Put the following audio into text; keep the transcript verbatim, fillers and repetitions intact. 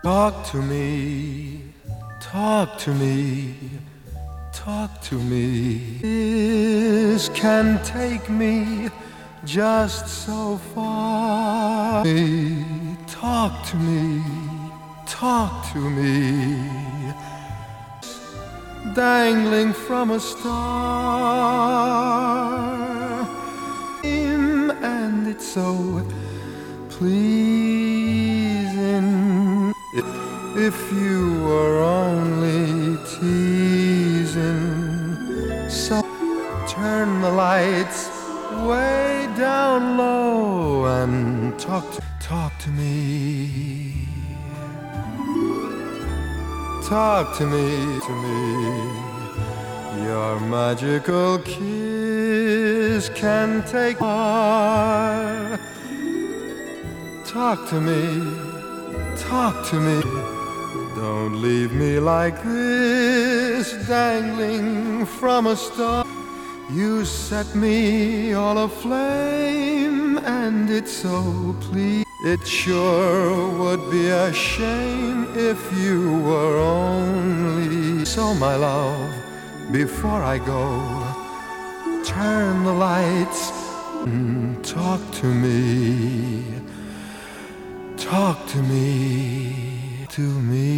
Talk to me, talk to me, talk to me. This can take me just so far. Talk to me, talk to me. Dangling from a star, and it's so pleasing. If you were only teasing, so turn the lights way down low and talk to, talk to me. Talk to me, to me. Your magical kiss can take heart. Talk to me, talk to me. Don't leave me like this, dangling from a star. You set me all aflame, and it's so pleasing. It sure would be a shame if you were only. So, my love, before I go, turn the lights and talk to me. Talk to me, to me.